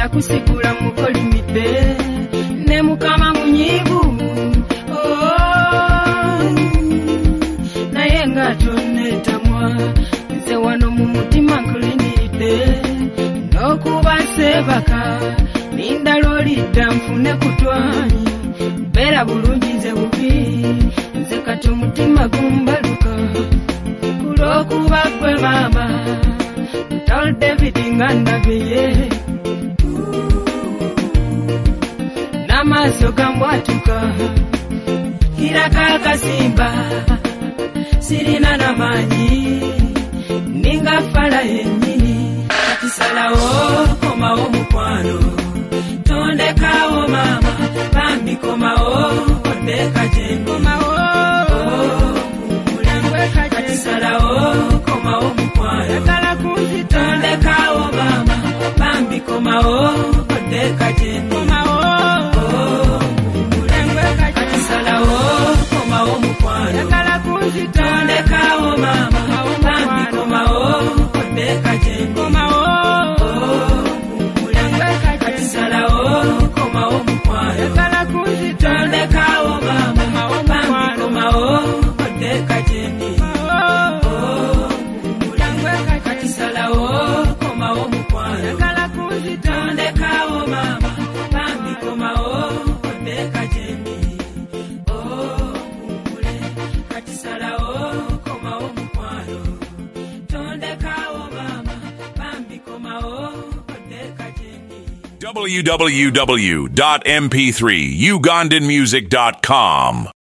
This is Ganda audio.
yakusigula mukolimidde ne mukama munyiivu naye nga tonneetamwa nze wano mu mutima nkuliniridde n'okuba seebaka linda lw'olidda nfune kutwanyi beera bulungi nze bubi nze kati omutima gumbaluka kulw'okuba gwe maama mutalo David nga ndabye n'amaaso gambwatuka kiraka akasimba sirina n'amaanyi ninga fala yennyini kati salawo komawo mukwano tondekawo maama bambi komawo odeka gyenkomawo kati salawo komawo mukwano tondekawo maama bambi komawo odeka gyenkomawo kati salawo komawo mukwano tondekawo maama bambi komawo odeka gyenkomawo kati salawo komawo mukwano tondekawo maama bambi komawo odeka gyendi kati salawo komawo mukwano tondekawo maama bambi komawo odeka gyendi kati salawo komawo mukwano tondekawo maama bambi komawo odeka gyendi. www.mp3ugandanmusic.com